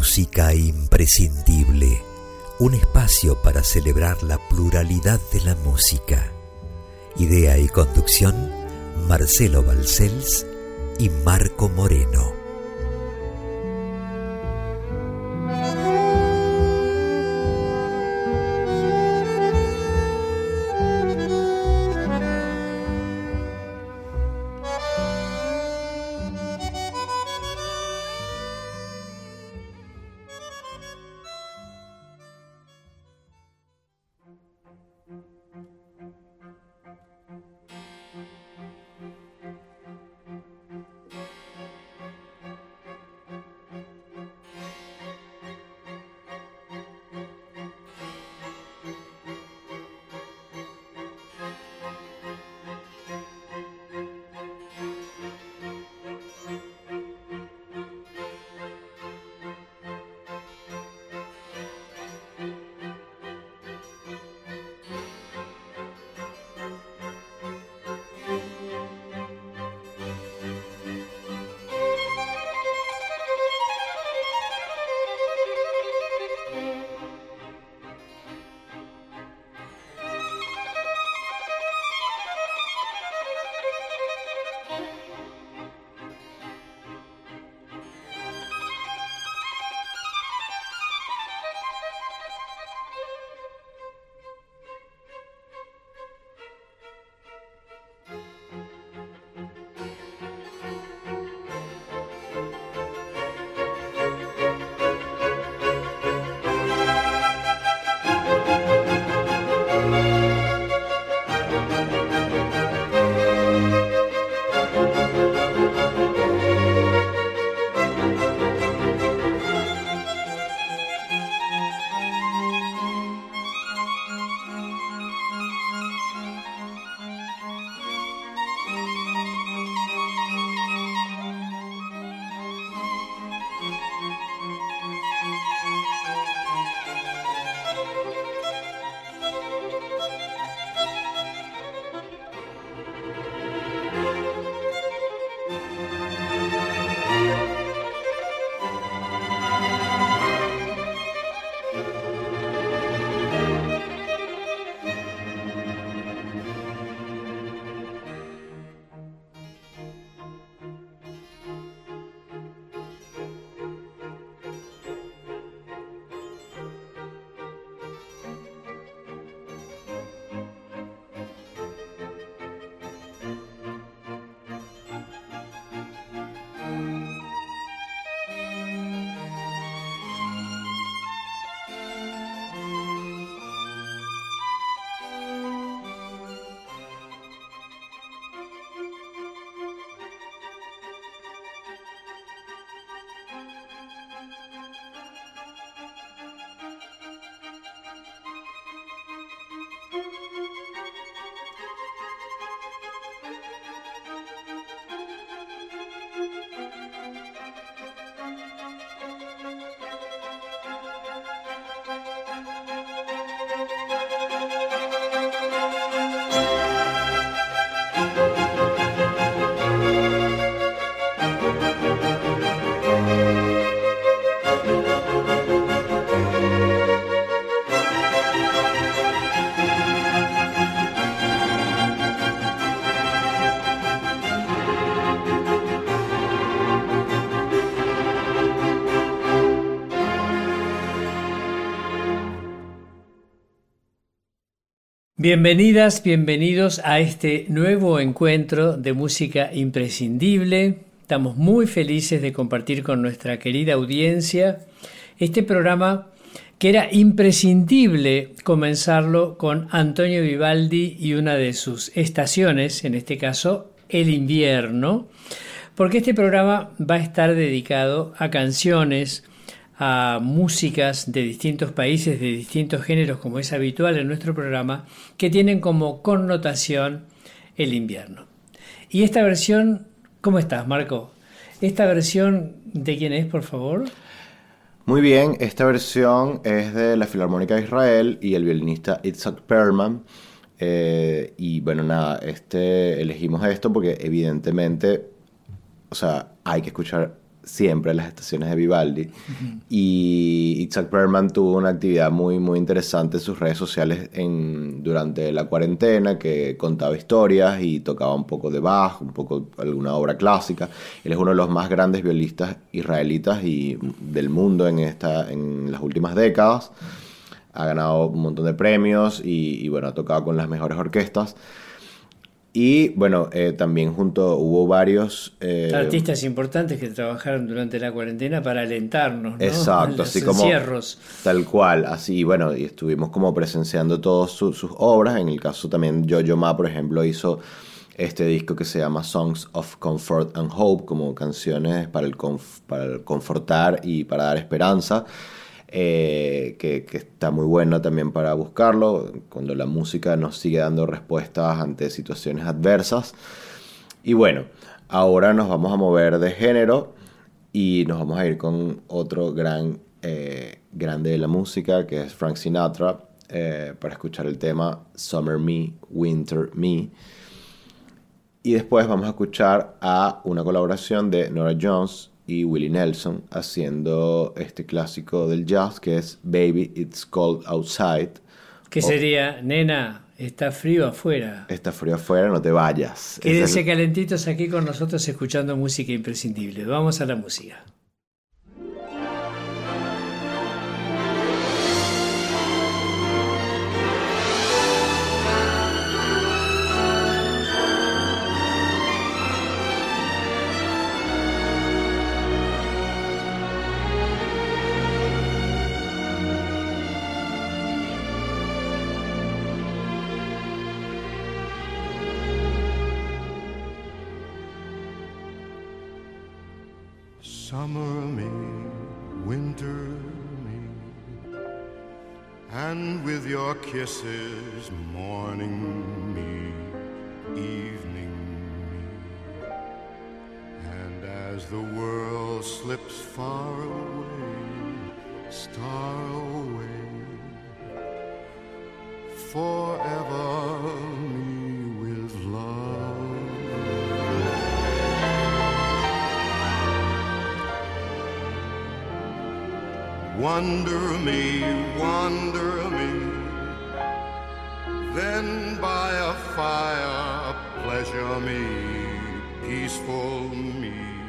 Música imprescindible, un espacio para celebrar la pluralidad de la música. Idea y conducción, Marcelo Balcells y Marco Moreno. Bienvenidas, bienvenidos a este nuevo encuentro de música imprescindible. Estamos muy felices de compartir con nuestra querida audiencia este programa que era imprescindible comenzarlo con Antonio Vivaldi y una de sus estaciones, en este caso el invierno, porque este programa va a estar dedicado a canciones, a músicas de distintos países, de distintos géneros, como es habitual en nuestro programa, que tienen como connotación el invierno. Y esta versión, ¿cómo estás, Marco? ¿Esta versión de quién es, por favor? Muy bien, esta versión es de la Filarmónica de Israel y el violinista Itzhak Perlman. Y bueno, nada, elegimos esto porque evidentemente, o sea, hay que escuchar siempre las estaciones de Vivaldi. Y Itzhak Perlman tuvo una actividad muy, muy interesante en sus redes sociales durante la cuarentena, que contaba historias y tocaba un poco de Bach, un poco alguna obra clásica. Él es uno de los más grandes violinistas israelitas y del mundo en las últimas décadas. Ha ganado un montón de premios y bueno, ha tocado con las mejores orquestas. Y bueno, también hubo varios artistas importantes que trabajaron durante la cuarentena para alentarnos, ¿no? Exacto, Los así como encierros. Tal cual, así, bueno, y estuvimos como presenciando todas sus obras. En el caso también Yo-Yo Ma, por ejemplo, hizo este disco que se llama Songs of Comfort and Hope, como canciones para el confortar y para dar esperanza. Que está muy bueno también para buscarlo cuando la música nos sigue dando respuestas ante situaciones adversas. Y bueno, ahora nos vamos a mover de género y nos vamos a ir con otro grande de la música, que es Frank Sinatra, para escuchar el tema Summer Me, Winter Me. Y después vamos a escuchar a una colaboración de Norah Jones y Willie Nelson haciendo este clásico del jazz, que es Baby It's Cold Outside. Que sería, nena, está frío afuera. Está frío afuera, no te vayas. Quédense calentitos aquí con nosotros escuchando música imprescindible. Vamos a la música. Summer me, winter me, and with your kisses, morning me, evening me, and as the world slips far away, star away, forever me with love. Wonder me, then by a fire pleasure me, peaceful me,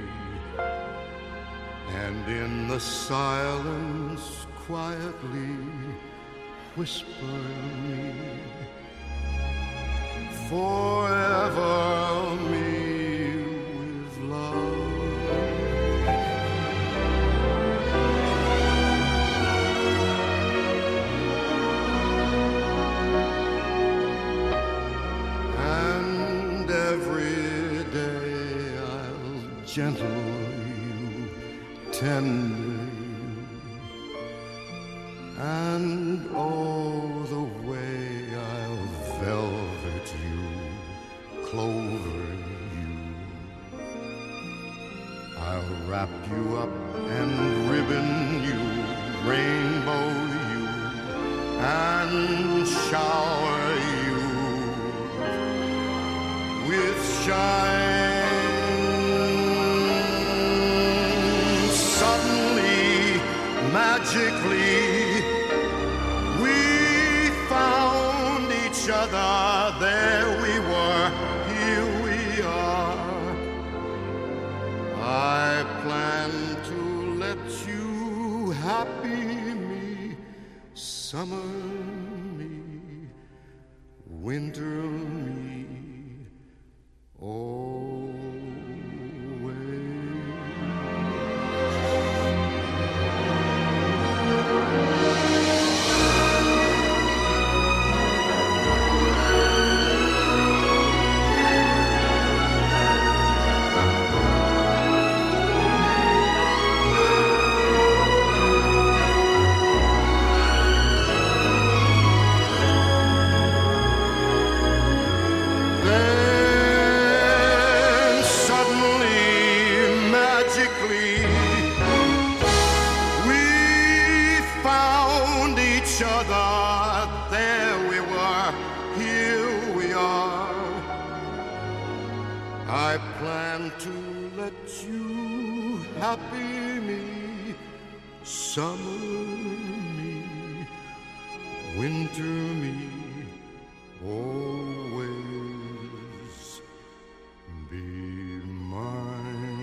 and in the silence quietly whisper me, forever me with love. Gentle you, tender you, and oh, the way I'll velvet you, clover you. I'll wrap you up and ribbon you, rainbow you, and shower you with shine. Magically, we found each other. There we were, here we are. I plan to let you happy me, summer me, winter me, always. happy me, summer me, winter me, always be mine.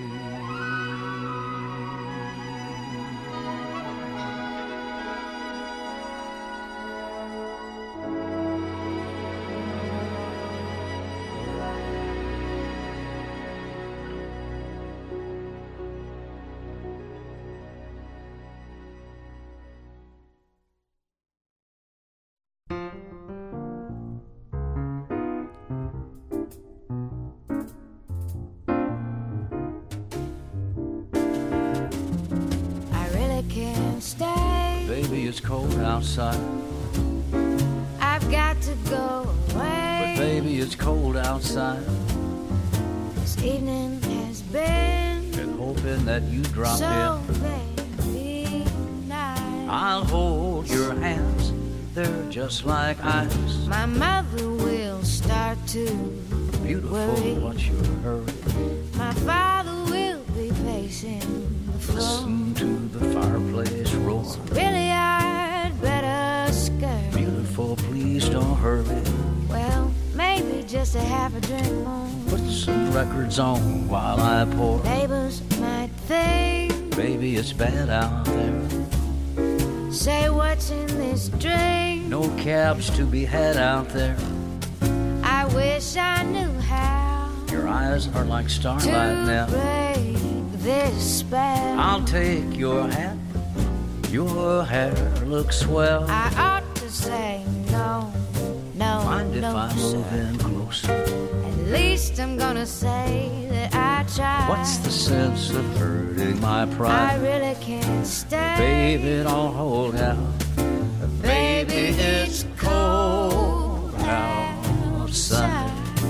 Baby, it's cold outside. I've got to go away. But baby, it's cold outside. This evening has been hoping that you drop so in. very nice. I'll hold your hands, they're just like ice. My mother will start to Beautiful, worry. what's your hurry? My father will be pacing the floor. Listen to the fireplace roar. Really, I'd better scurry. Beautiful, please don't hurry. Well, maybe just a half a drink more. Put some records on while I pour. Neighbors might think, Baby, it's bad out there. say what's in this drink. No cabs to be had out there. I wish I knew how Your eyes are like starlight to now. break this spell. I'll take your hat. Your hair looks swell. I ought to say no, no, Mind if no, I move sir. in closer? At least I'm gonna say that I tried. What's the sense of hurting my I pride? really can't stay. Baby, don't hold out. Baby, it's cold outside.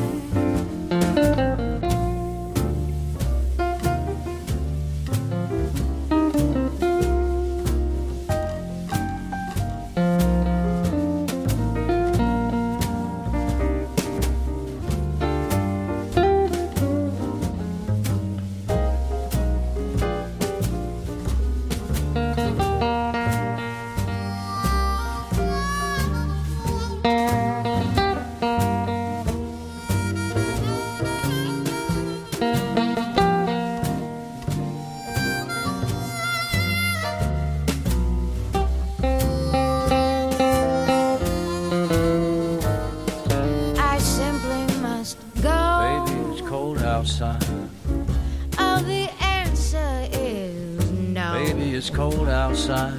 I simply must go. Baby, it's cold outside. Oh, the answer is no. Baby, it's cold outside.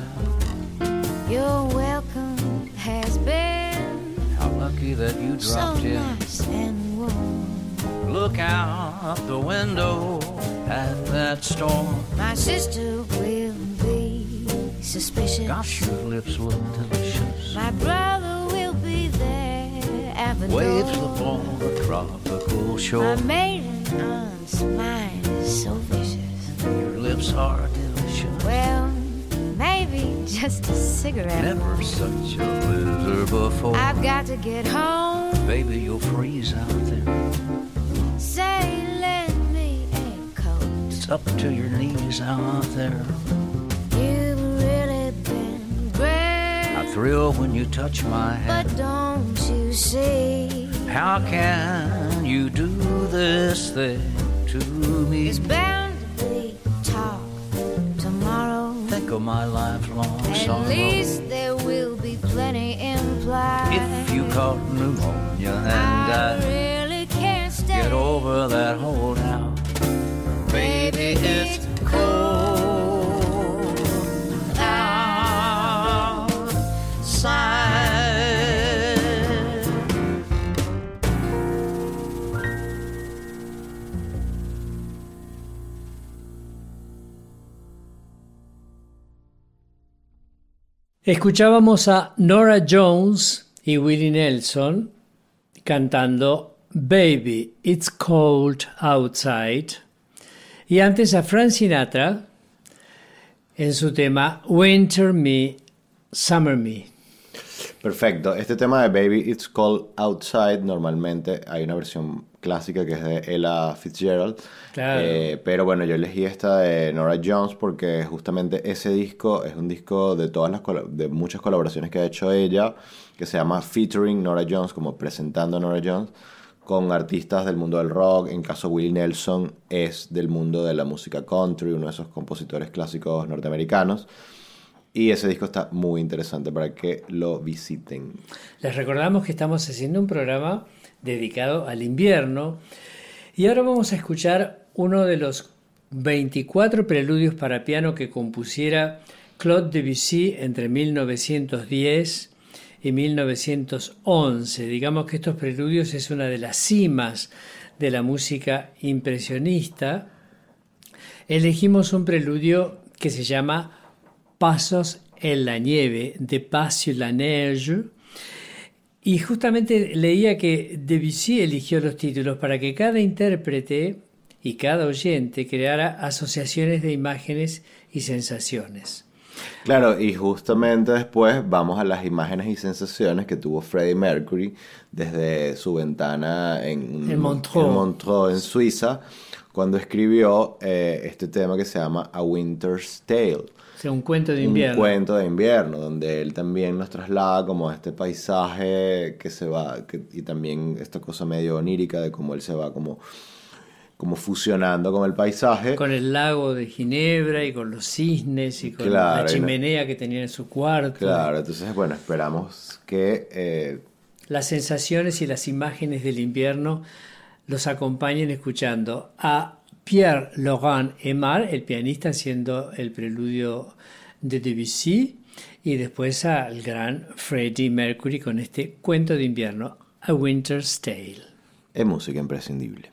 Your welcome has been How lucky that you so dropped in. nice and warm. Look out the window at that storm. My sister will be suspicious. Gosh, your lips look delicious. My brother will be there at the Waves door. upon a tropical My shore. maiden aunt's mind is so vicious. Your lips are delicious. Well, maybe just a cigarette. Never such a loser before. I've got to get home. Baby, you'll freeze out there. Say, lend me a coat. It's up to your knees out there. You've really been great. I thrill when you touch my hand. But don't you see? How can you do this thing to me? There's bound to be talk tomorrow. Think of my lifelong At sorrow. least there will be plenty implied. If you caught pneumonia and I died, really can't stay. get over that holdout. Baby, it's cold outside. Escuchábamos a Norah Jones y Willie Nelson cantando Baby, It's Cold Outside, y antes a Frank Sinatra en su tema Winter Me, Summer Me. Perfecto. Este tema de Baby It's Cold Outside, normalmente hay una versión clásica, que es de Ella Fitzgerald. Claro. Pero bueno, yo elegí esta de Norah Jones porque justamente ese disco es un disco de de muchas colaboraciones que ha hecho ella, que se llama Featuring Norah Jones, como presentando a Norah Jones, con artistas del mundo del rock. En caso Willie Nelson es del mundo de la música country, uno de esos compositores clásicos norteamericanos. Y ese disco está muy interesante para que lo visiten. Les recordamos que estamos haciendo un programa dedicado al invierno y ahora vamos a escuchar uno de los 24 preludios para piano que compusiera Claude Debussy entre 1910 y 1911. Digamos que estos preludios es una de las cimas de la música impresionista. Elegimos un preludio que se llama Pasos en la nieve, de Pas sur la neige, y justamente leía que Debussy eligió los títulos para que cada intérprete y cada oyente creara asociaciones de imágenes y sensaciones. Claro, y justamente después vamos a las imágenes y sensaciones que tuvo Freddie Mercury desde su ventana en Montreux, en Suiza, cuando escribió este tema que se llama A Winter's Tale. O sea, un cuento de invierno. Un cuento de invierno, donde él también nos traslada como este paisaje que se va, y también esta cosa medio onírica de cómo él se va como fusionando con el paisaje. Con el lago de Ginebra y con los cisnes y con Claro, la chimenea que tenía en su cuarto. Claro, entonces bueno, esperamos que las sensaciones y las imágenes del invierno los acompañen escuchando a Pierre-Laurent Aimard, el pianista, haciendo el preludio de Debussy, y después al gran Freddie Mercury con este cuento de invierno, A Winter's Tale. Es música imprescindible.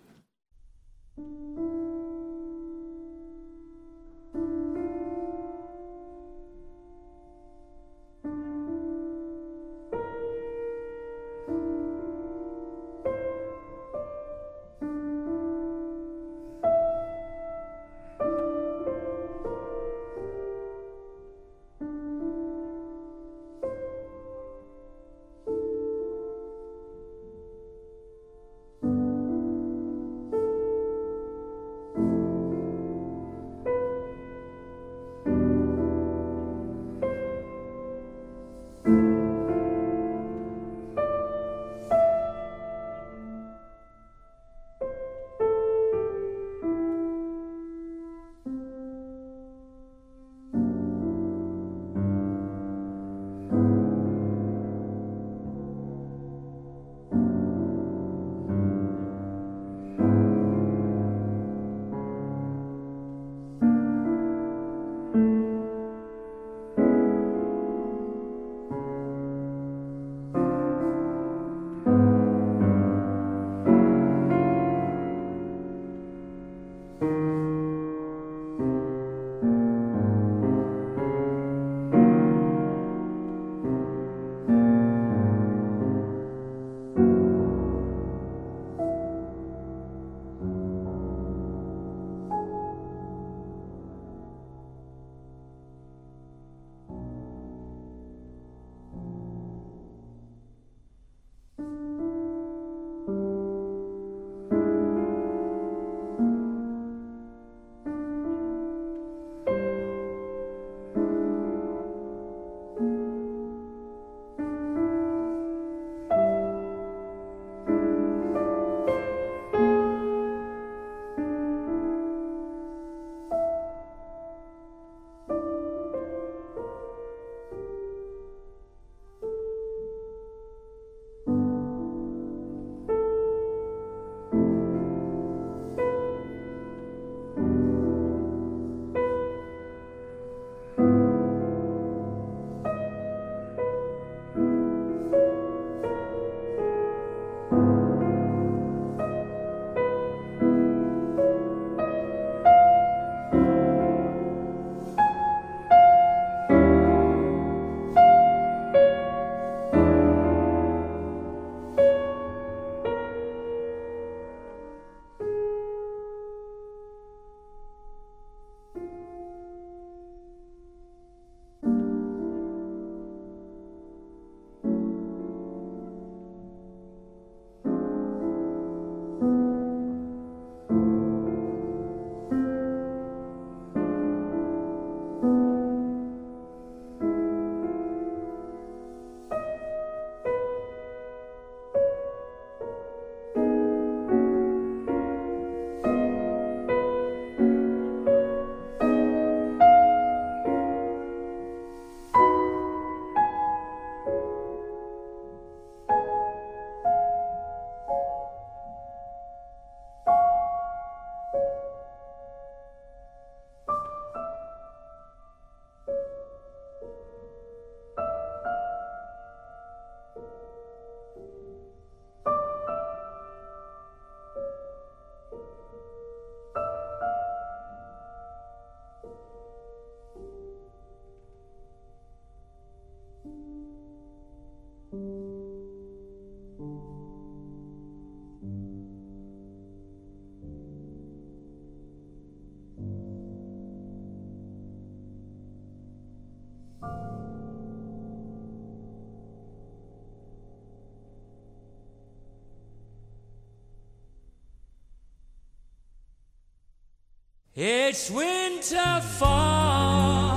It's winter fall,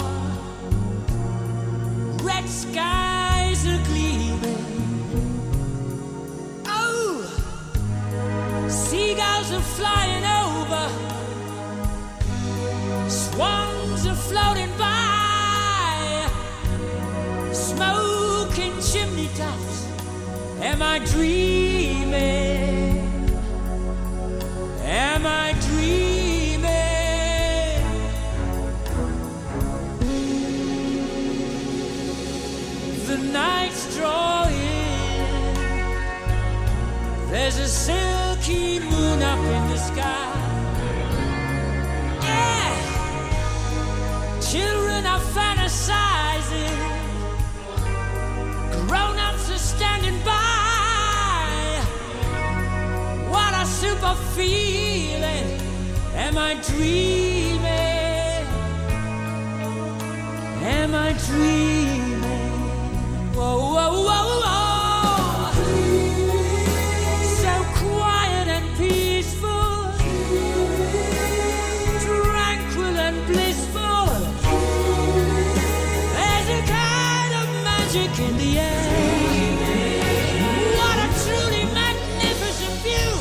red skies are gleaming. Oh, seagulls are flying over, swans are floating by, smoke in chimney tops. Am I dreaming? Am I dreaming? The night's drawing, there's a silky moon up in the sky. Yeah, children are fantasizing, grown-ups are standing by. What a super feeling. Am I dreaming? Am I dreaming? Whoa, whoa, whoa, whoa. So quiet and peaceful, tranquil and blissful. There's a kind of magic in the air. What a truly magnificent view.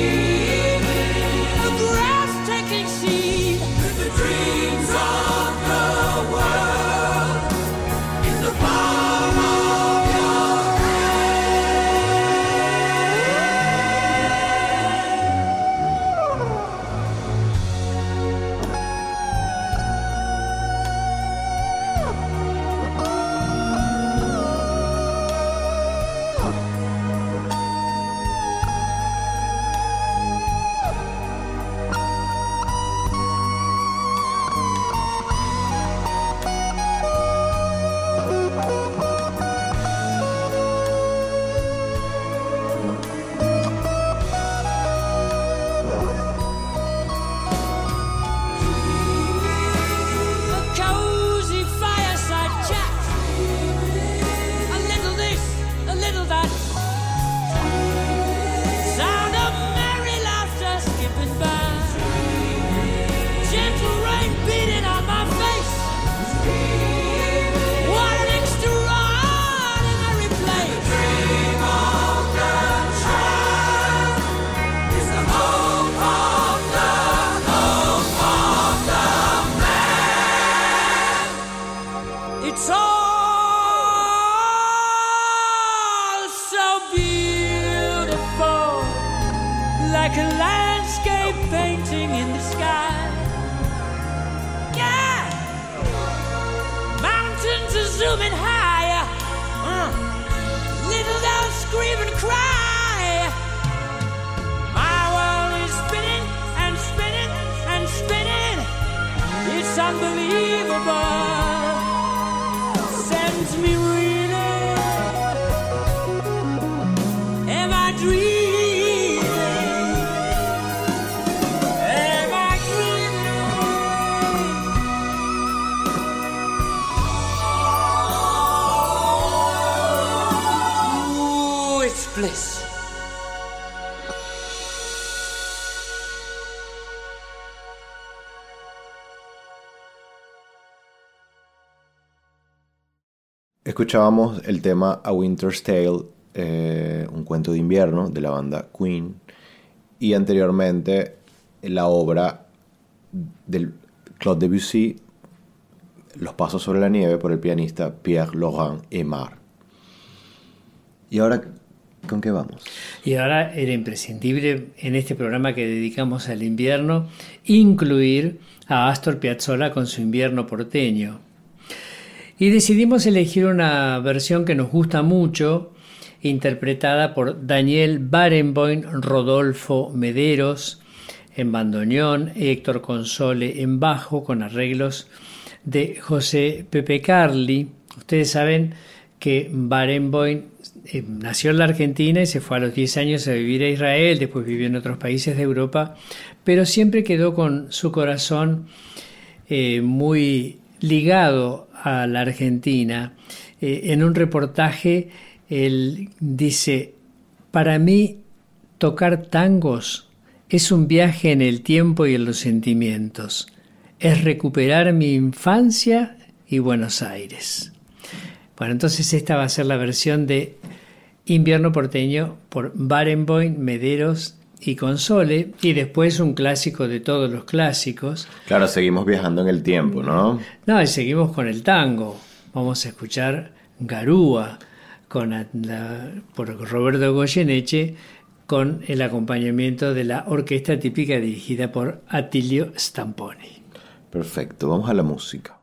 A breathtaking scene. The dreams of the world in the palm of like a landscape painting in the sky. Yeah, mountains are zooming higher. Little dogs scream and cry. My world is spinning and spinning and spinning. It's unbelievable. Sends me reeling. Am I dreaming? Bliss. Escuchábamos el tema A Winter's Tale, un cuento de invierno de la banda Queen, y anteriormente la obra del Claude Debussy, Los pasos sobre la nieve, por el pianista Pierre-Laurent Aimard. Y ahora, ¿con qué vamos? Y ahora era imprescindible en este programa que dedicamos al invierno incluir a Astor Piazzolla con su Invierno porteño. Y decidimos elegir una versión que nos gusta mucho, interpretada por Daniel Barenboim, Rodolfo Mederos en bandoneón, Héctor Console en bajo, con arreglos de José Pepe Carli. Ustedes saben que Barenboim nació en la Argentina y se fue a los 10 años a vivir a Israel, después vivió en otros países de Europa, pero siempre quedó con su corazón muy ligado a la Argentina. En un reportaje él dice: para mí tocar tangos Es un viaje en el tiempo y en los sentimientos. Es recuperar mi infancia y Buenos Aires. Bueno, entonces esta va a ser la versión de Invierno Porteño por Barenboim, Mederos y Console, y después un clásico de todos los clásicos. Claro, seguimos viajando en el tiempo, ¿no? No, y seguimos con el tango. Vamos a escuchar Garúa por Roberto Goyeneche, con el acompañamiento de la orquesta típica dirigida por Attilio Stamponi. Perfecto, vamos a la música.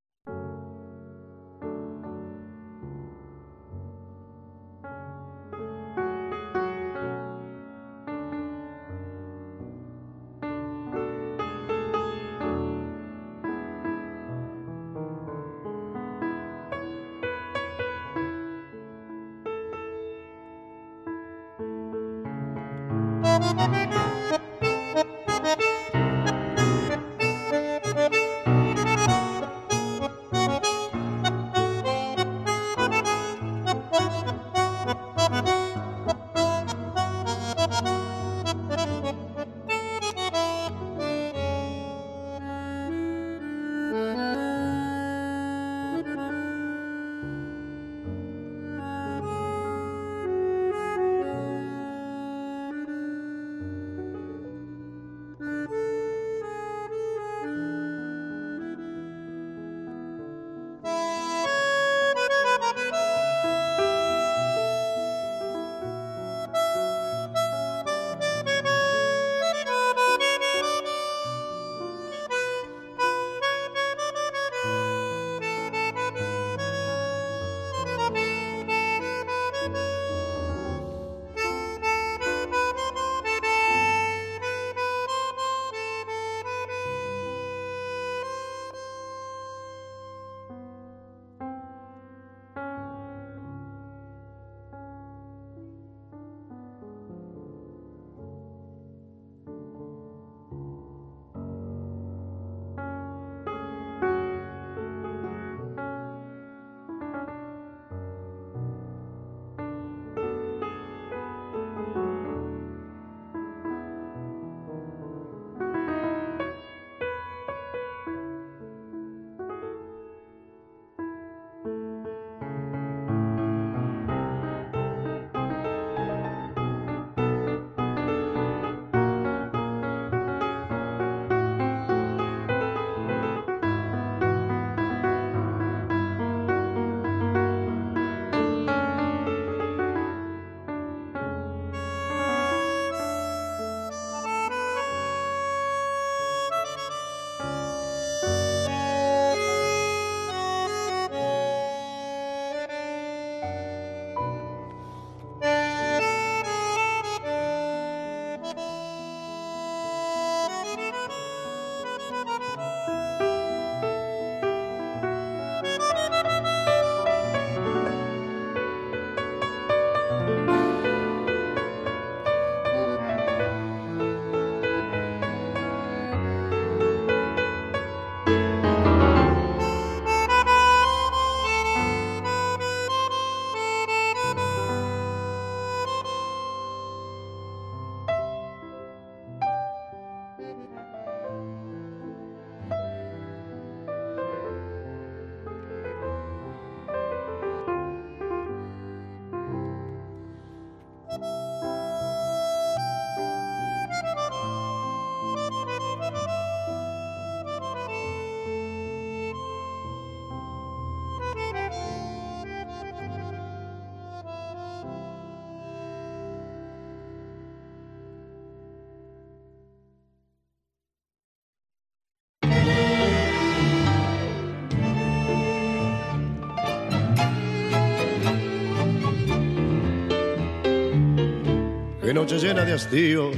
Qué noche llena de hastío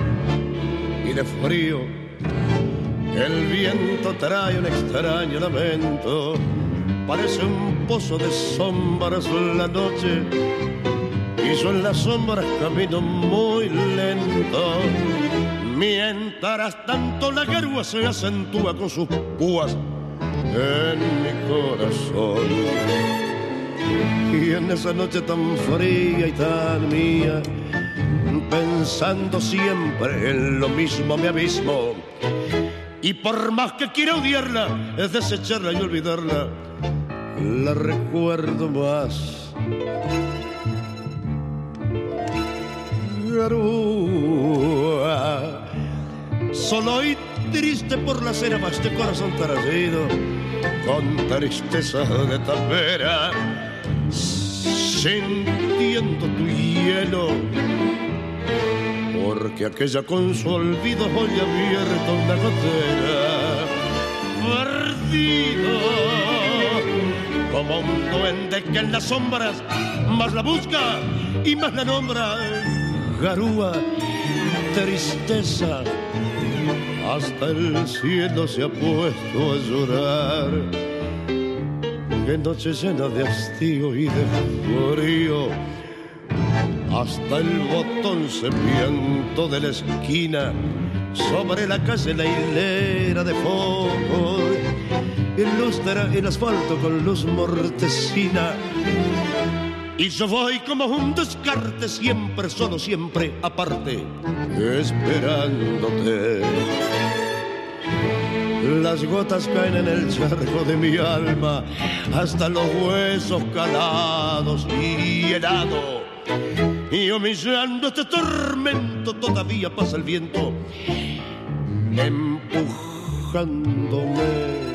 y de frío, el viento trae un extraño lamento, parece un pozo de sombras la noche, hizo en las sombras camino muy lento, mientras tanto la garúa se acentúa con sus púas en mi corazón. Y en esa noche tan fría y tan mía, pensando siempre en lo mismo me abismo. Y por más que quiera odiarla, es desecharla y olvidarla, la recuerdo más. Garúa, solo y triste por la cera va este corazón tarascido, con tristeza de tapera, sintiendo tu hielo, porque aquella con su olvido hoy abierta una gotera, perdido como un duende que en las sombras más la busca y más la nombra. Garúa, tristeza, hasta el cielo se ha puesto a llorar. Qué noche llena de hastío y de frío, hasta el botón serpiento de la esquina, sobre la calle la hilera de focos, ilustra el asfalto con luz mortecina. Y yo voy como un descarte, siempre solo, siempre aparte, esperándote. Las gotas caen en el charco de mi alma, hasta los huesos calados y helado. Y humillando este tormento todavía pasa el viento, empujándome.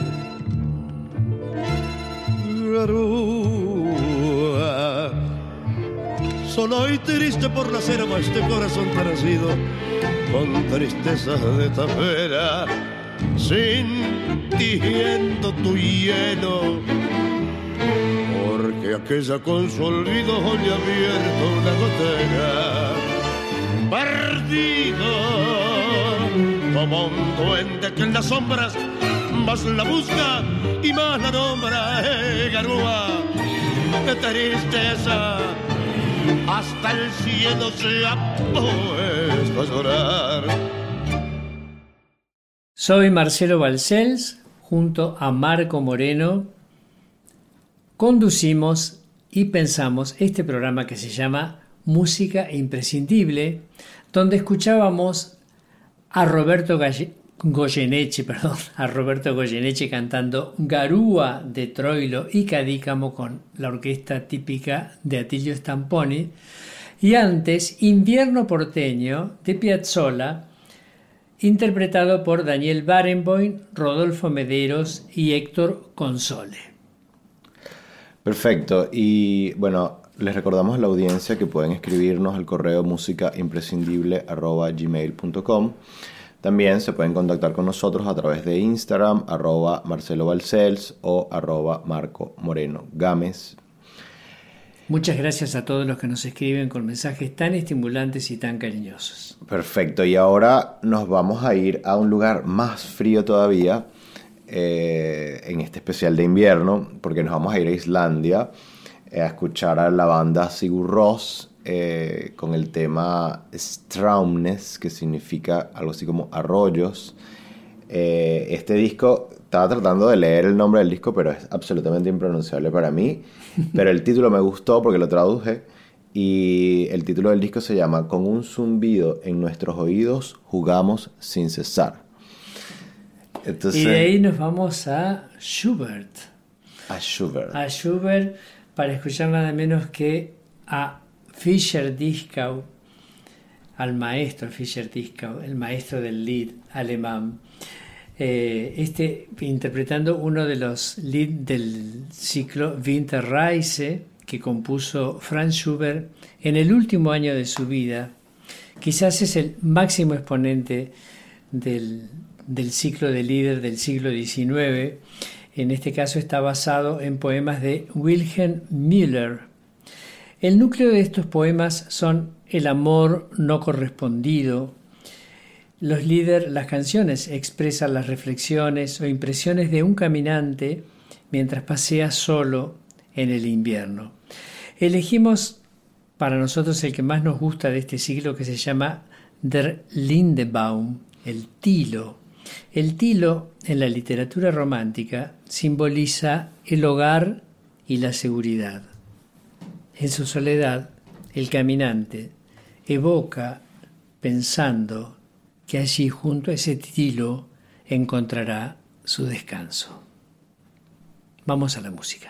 Garúa, solo y triste por la cera va este corazón tarascido, con tristeza de tapera, sintiendo tu hielo, porque aquella con su olvido hoy ha abierto una gotera, perdido como un duende que en las sombras más la busca y más la nombra. Garúa, qué tristeza, hasta el cielo se ha puesto a llorar. Soy Marcelo Balcells, junto a Marco Moreno conducimos y pensamos este programa que se llama Música Imprescindible, donde escuchábamos a Roberto Goyeneche cantando Garúa de Troilo y Cadícamo con la orquesta típica de Atilio Stamponi, y antes Invierno porteño de Piazzolla, interpretado por Daniel Barenboim, Rodolfo Mederos y Héctor Console. Perfecto, y bueno, les recordamos a la audiencia que pueden escribirnos al correo musicaimprescindible@gmail.com. También se pueden contactar con nosotros a través de Instagram, @MarceloBalcells o @MarcoMorenoGámez. Muchas gracias a todos los que nos escriben con mensajes tan estimulantes y tan cariñosos. Perfecto, y ahora nos vamos a ir a un lugar más frío todavía en este especial de invierno, porque nos vamos a ir a Islandia a escuchar a la banda Sigur Rós con el tema Straumnes, que significa algo así como arroyos. Este disco, estaba tratando de leer el nombre del disco, pero es absolutamente impronunciable para mí, pero el título me gustó porque lo traduje, y el título del disco se llama Con un zumbido en nuestros oídos jugamos sin cesar. Entonces, y de ahí nos vamos a Schubert. A Schubert, para escuchar nada menos que a Fischer-Dieskau, al maestro Fischer-Dieskau, el maestro del Lied alemán. Interpretando uno de los Lied del ciclo Winterreise que compuso Franz Schubert en el último año de su vida. Quizás es el máximo exponente del ciclo de Lieder del siglo XIX. En este caso está basado en poemas de Wilhelm Müller. El núcleo de estos poemas son el amor no correspondido. Los Lieder, las canciones, expresan las reflexiones o impresiones de un caminante mientras pasea solo en el invierno. Elegimos para nosotros el que más nos gusta de este siglo, que se llama Der Lindebaum, el tilo. El tilo en la literatura romántica simboliza el hogar y la seguridad. En su soledad, el caminante evoca pensando que allí junto a ese tilo encontrará su descanso. Vamos a la música.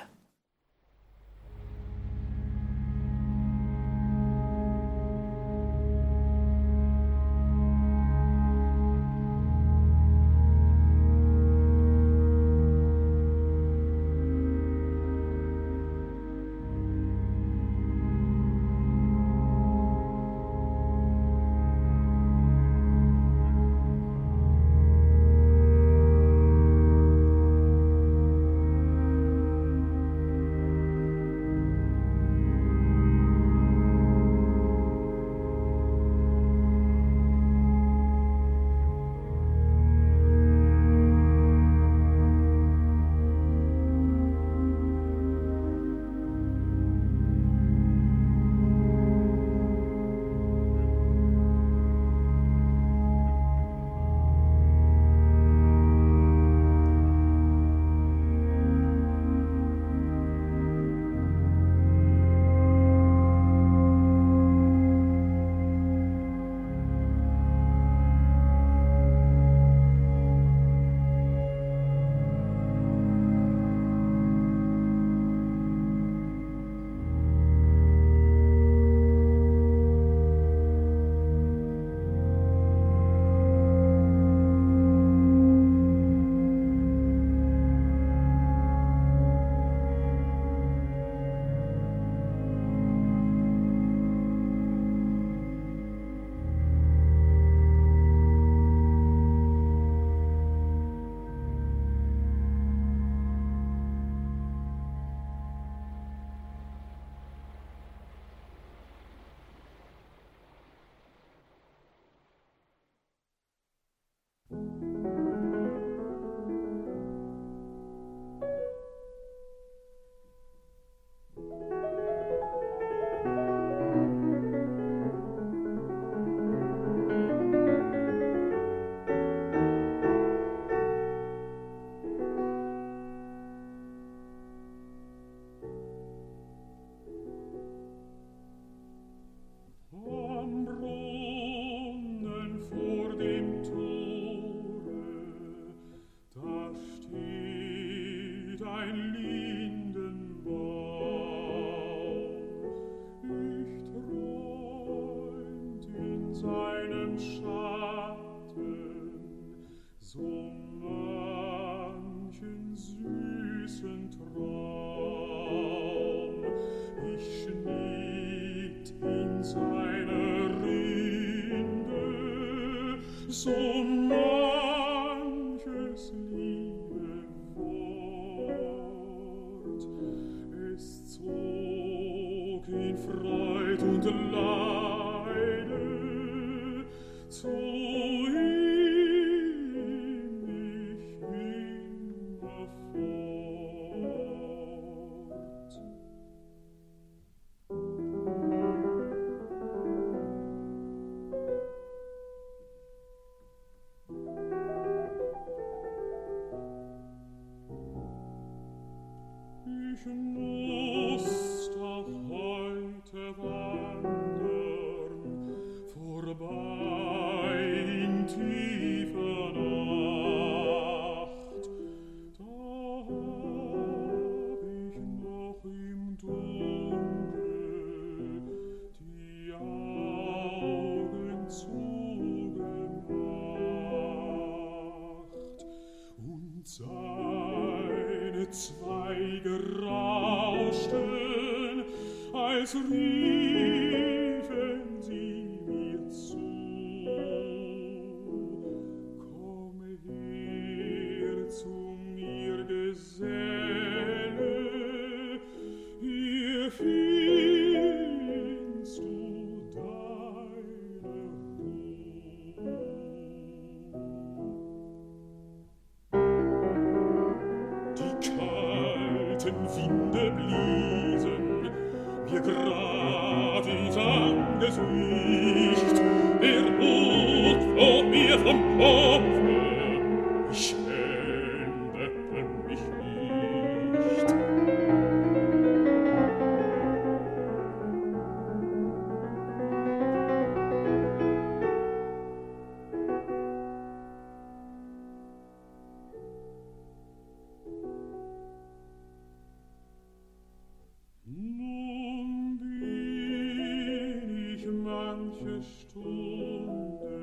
manche Stunde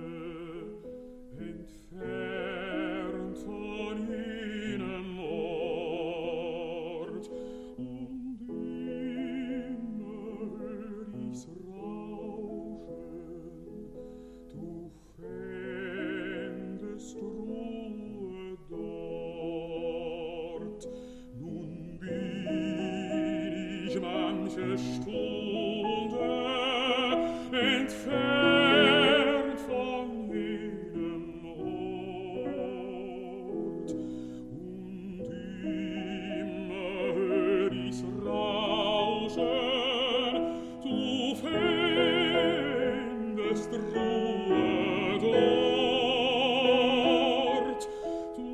entfernt von jenem Ort und immer hör ich's rauschen, du fändest Ruhe dort. Nun bin ich manche Stunde entfernt von jenem Ort und immer hör ich's rauschen, du fändest Ruhe dort, du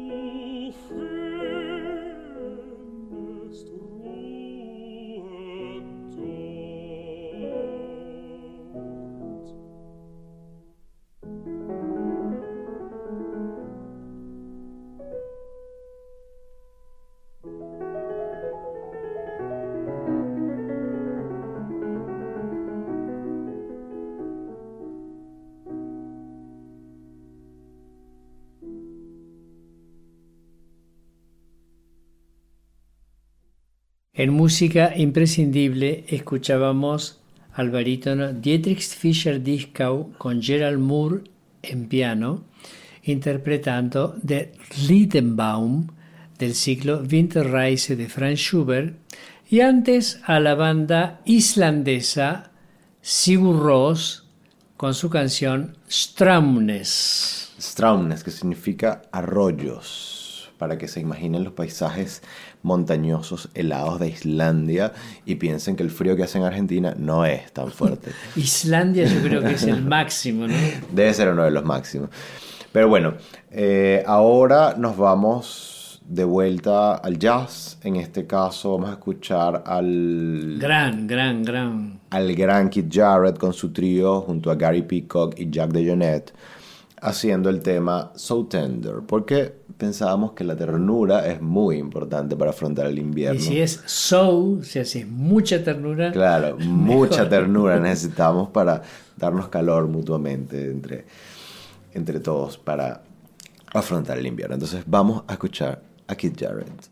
fändest Ruhe dort. En música imprescindible escuchábamos al barítono Dietrich Fischer-Dieskau con Gerald Moore en piano, interpretando Der Lindenbaum del ciclo Winterreise de Franz Schubert, y antes a la banda islandesa Sigur Rós con su canción Straumnes. Straumnes, que significa arroyos, para que se imaginen los paisajes montañosos helados de Islandia y piensen que el frío que hace en Argentina no es tan fuerte. Islandia yo creo que es el máximo, ¿no? Debe ser uno de los máximos. Pero bueno, ahora nos vamos de vuelta al jazz. En este caso vamos a escuchar al gran Keith Jarrett con su trío junto a Gary Peacock y Jack DeJohnette haciendo el tema So Tender, porque pensábamos que la ternura es muy importante para afrontar el invierno. Y si es so, si hace mucha ternura. Claro, mejor. Mucha ternura necesitamos para darnos calor mutuamente entre todos para afrontar el invierno. Entonces vamos a escuchar a Keith Jarrett.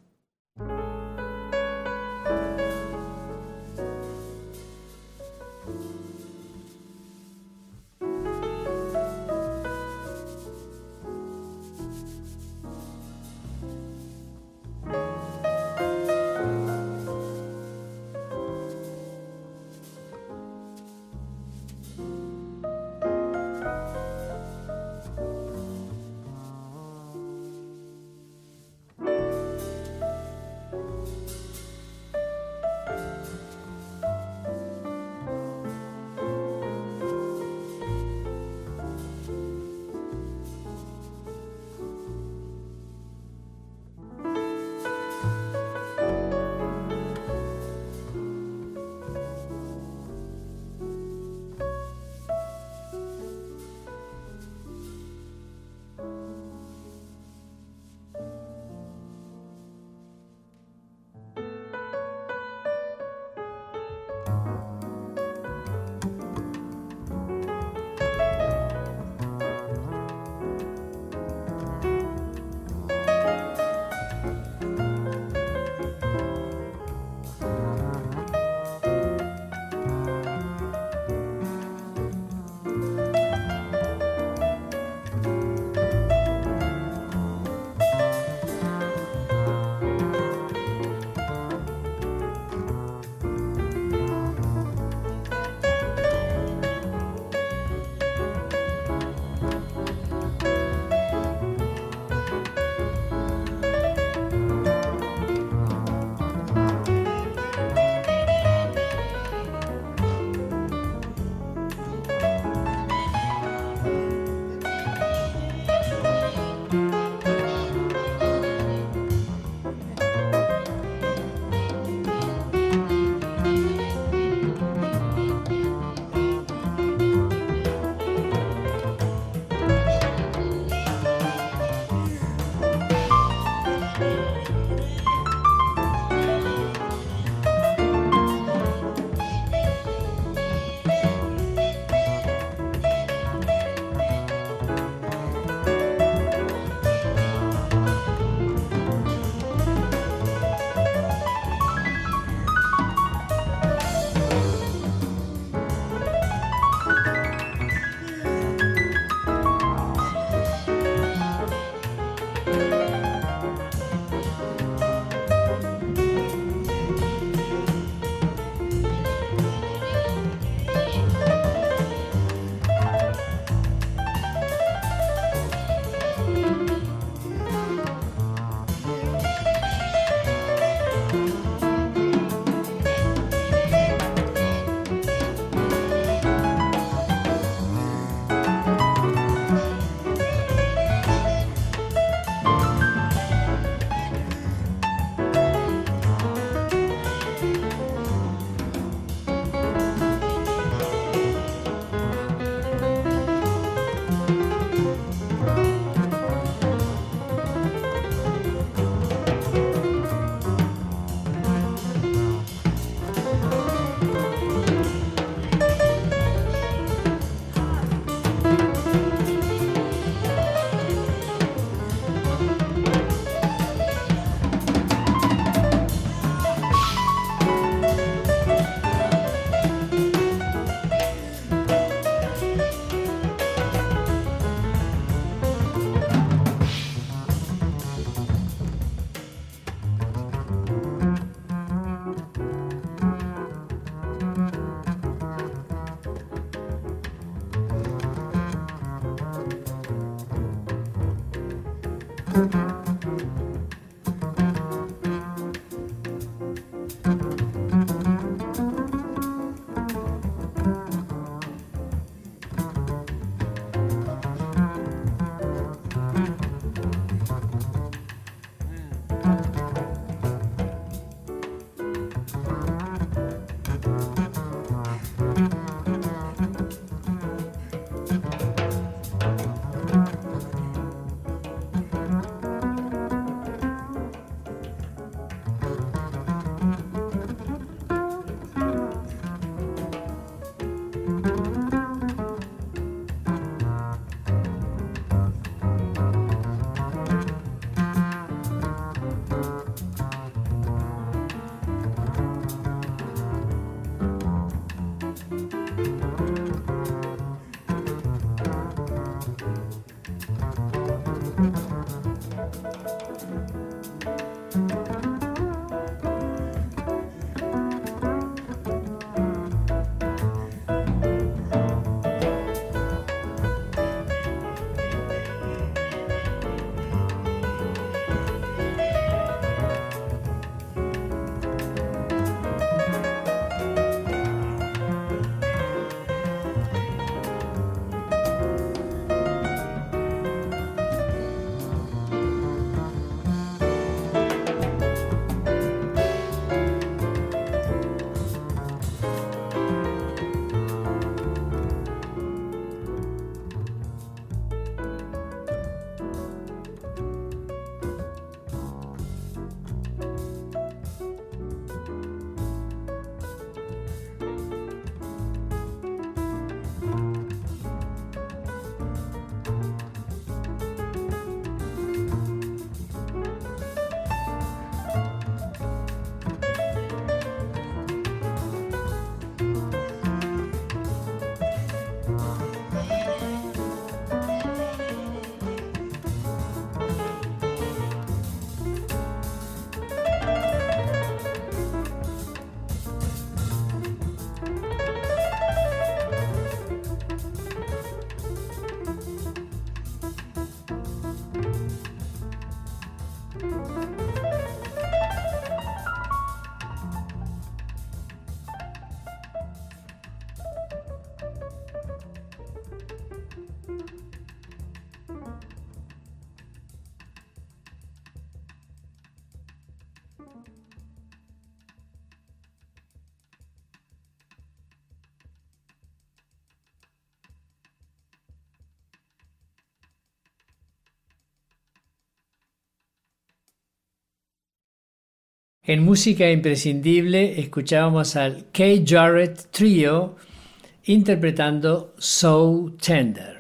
En música imprescindible escuchábamos al Keith Jarrett Trio interpretando So Tender.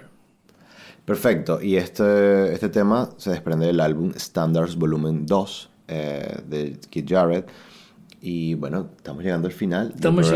Perfecto, y este tema se desprende del álbum Standards Volumen 2 de Keith Jarrett. Y bueno, estamos llegando al final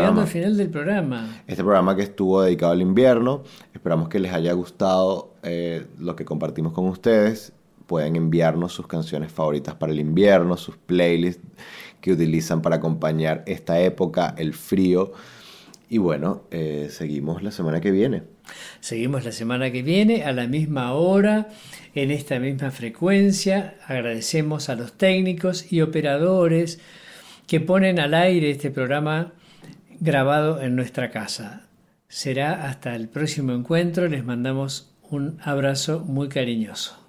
del programa. Este programa que estuvo dedicado al invierno. Esperamos que les haya gustado lo que compartimos con ustedes. Pueden enviarnos sus canciones favoritas para el invierno, sus playlists que utilizan para acompañar esta época, el frío. Y bueno, seguimos la semana que viene. Seguimos la semana que viene a la misma hora, en esta misma frecuencia. Agradecemos a los técnicos y operadores que ponen al aire este programa grabado en nuestra casa. Será hasta el próximo encuentro. Les mandamos un abrazo muy cariñoso.